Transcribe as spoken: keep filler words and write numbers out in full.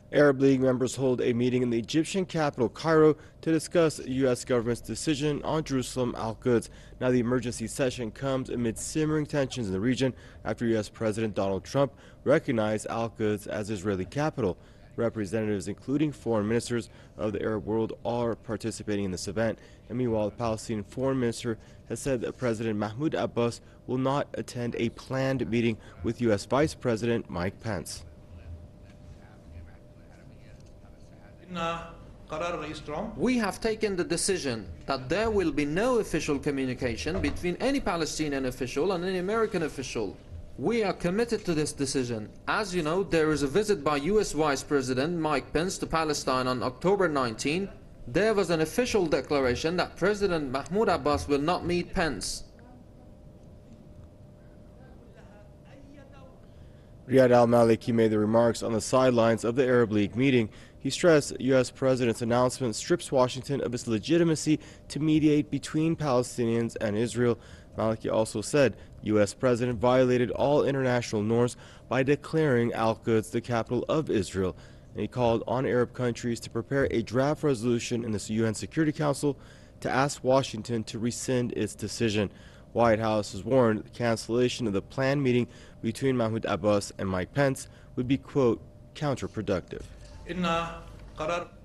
Arab League members hold a meeting in the Egyptian capital, Cairo, to discuss U S government's decision on Jerusalem Al-Quds. Now, the emergency session comes amid simmering tensions in the region after U S President Donald Trump recognized Al-Quds as Israeli capital. Representatives, including foreign ministers of the Arab world, are participating in this event. And meanwhile, the Palestinian foreign minister has said that President Mahmoud Abbas will not attend a planned meeting with U S Vice President Mike Pence. We have taken the decision that there will be no official communication between any Palestinian official and any American official. We are committed to this decision. As you know, there is a visit by U S Vice President Mike Pence to Palestine on October nineteenth. There was an official declaration that President Mahmoud Abbas will not meet Pence. Riyad al-Maliki made the remarks on the sidelines of the Arab League meeting. He stressed U S President's announcement strips Washington of its legitimacy to mediate between Palestinians and Israel. Maliki also said U S President violated all international norms by declaring Al-Quds the capital of Israel. And he called on Arab countries to prepare a draft resolution in the U N Security Council to ask Washington to rescind its decision. White House has warned the cancellation of the planned meeting between Mahmoud Abbas and Mike Pence would be, quote, counterproductive.